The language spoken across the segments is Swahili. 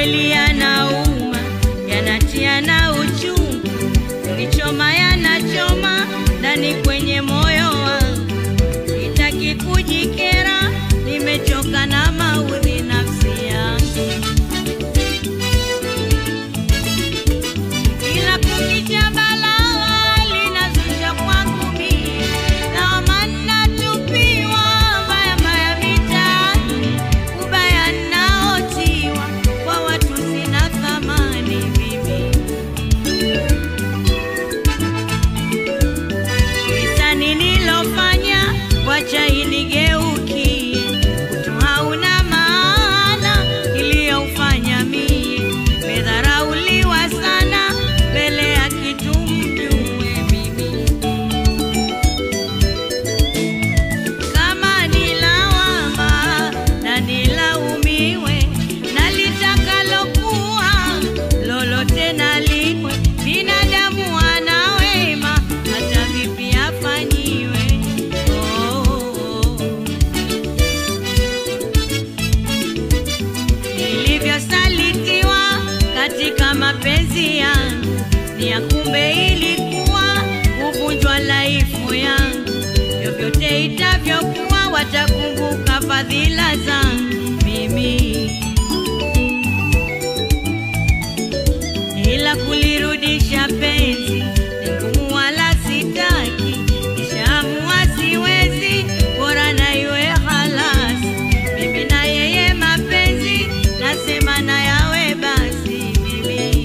kweli yanauma, yanatia na uchungu, unichoma yanachoma ndani kwenye moyo wangu. Sitaki kujikera, nimechoka na maudhi nafsi yangu. Kila kukicha balaa linazusha kwangu mimi, na maana tupiwa mbaya mbaya mitaani, ubaya naotiwa kwa watu sina thamani mimi. Kisa nililofanya wacha inigeukie, utu hauna maana iliyoufanya mie, medharauliwa sana mbele ya kitu mjue mimi. Kama nilawama na nilaumiwe, nalitakalokuwa lolote naliwe, binadamu ana wema hata vipi afanyiwe. Nilivyosalitiwa katika mapenzi yangu, ni ya kumbe ilikuwa kuvunjwa laifu yangu. Vyovyote itavyokuwa watakumbuka fadhila zangu mimi, ila kulirudisha penzi ni ngumu wala sitaki. Nishaamua siwezi, bora na iwe halasi. Mimi na yeye mapenzi, nasema na yawe basi mimi.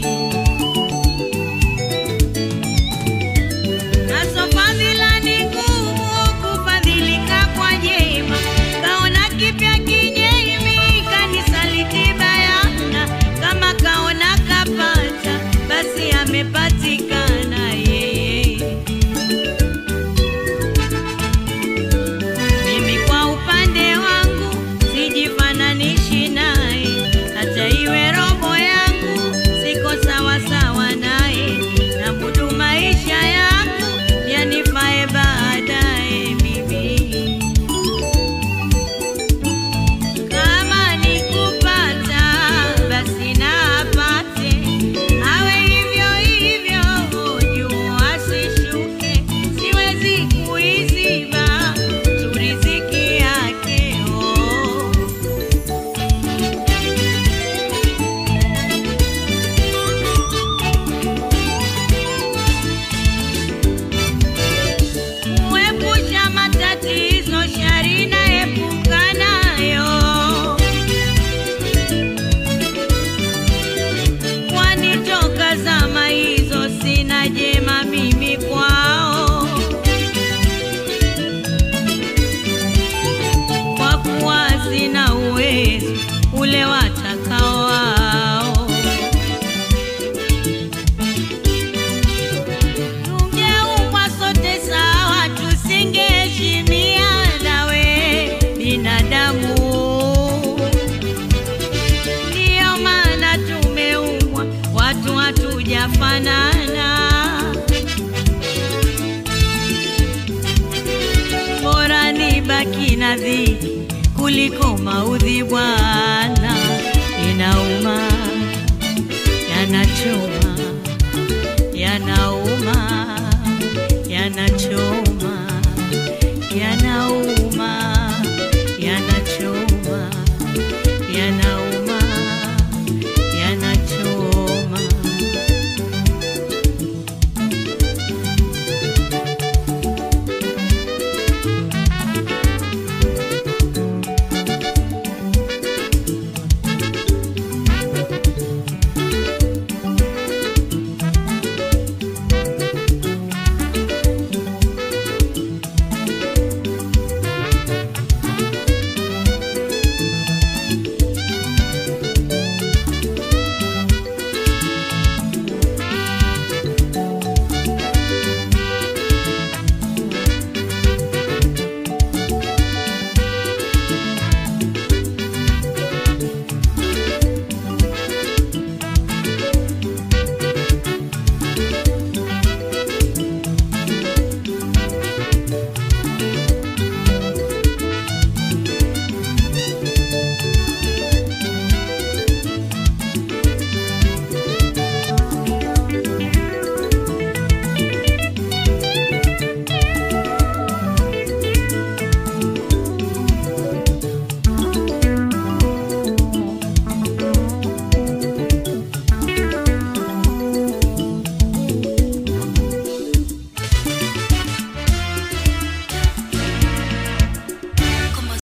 Naso fadhila ni ngumu kufadhilika kwa jema, kaona kipya kinyemi kanisaliti bayana. Kama kaona kapata, basi amepatikana yeye. Mimi kwa upande wangu sijifananishi naye, hata iwe robo yangu siko sawa sawa naye. Namudu maisha yangu yanifae baadaye mimi. Kama nikupata basi na apate, awe hivyo hivyo juu asishuke. Siwezi kuiziba tu riziki yake. Kuepusha matatizo shari na epuka nayo, kwani toka zama hizo sina jema mimi kwao. Kwa kuwa sina uwezo ule watakao wao, tungeumbwa sote sawa, tusingeheshimiana we binadamu. Ndiyo maana tumeumbwa watu hatujafanana, bora nibaki na dhiki kuliko maudhi bwana.